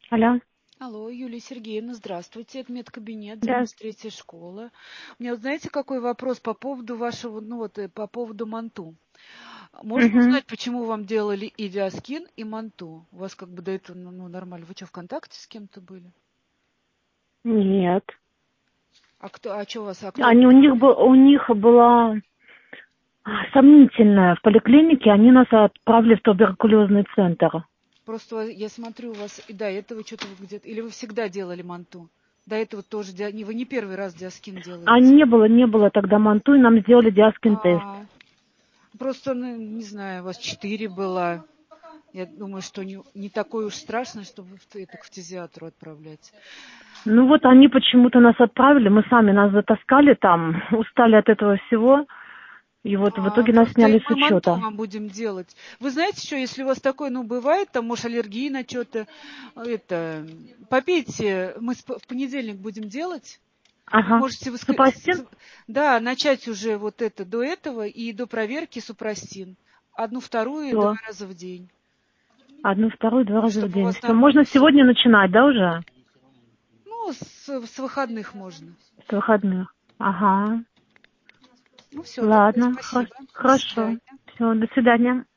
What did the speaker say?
Алло, Алло, Юлия Сергеевна, здравствуйте. Это медкабинет, да. 93-я школа. У меня, вот знаете, какой вопрос по поводу вашего, по поводу манту. Можно Мгм. узнать, почему вам делали и Диаскин, и манту? У вас как бы до этого, нормально. Вы что, ВКонтакте с кем-то были? Нет. А что у вас, У них была сомнительная в поликлинике, они нас отправили в туберкулезный центр. Просто я смотрю, у вас, и до этого что-то вы где-то, или вы всегда делали манту? До этого тоже, вы не первый раз Диаскин А делаете. не было тогда манту, и нам сделали диаскин-тест. А, просто, не знаю, у вас 4 было. Я думаю, что не такое уж страшно, чтобы это к фтизиатру отправлять. Ну вот они почему-то нас отправили, мы сами нас затаскали там, устали от этого всего, и вот в итоге нас Просто и сняли с мы манту учета. вам будем делать. Вы знаете, что если у вас такое, бывает, там, может, аллергия на что-то, попейте, мы в понедельник будем делать. Вы Ага. можете, Супастин? да, начать уже вот это до этого и до проверки супрастин. Одну, вторую и два Все. раза в день. Одну, вторую, 2 раза в Чтобы у день. вас Все. нормально Можно все сегодня было. начинать, да, уже? С выходных можно. С выходных. Ага. Ну все, тогда Ладно, спасибо. До хорошо. свидания. Все, до свидания.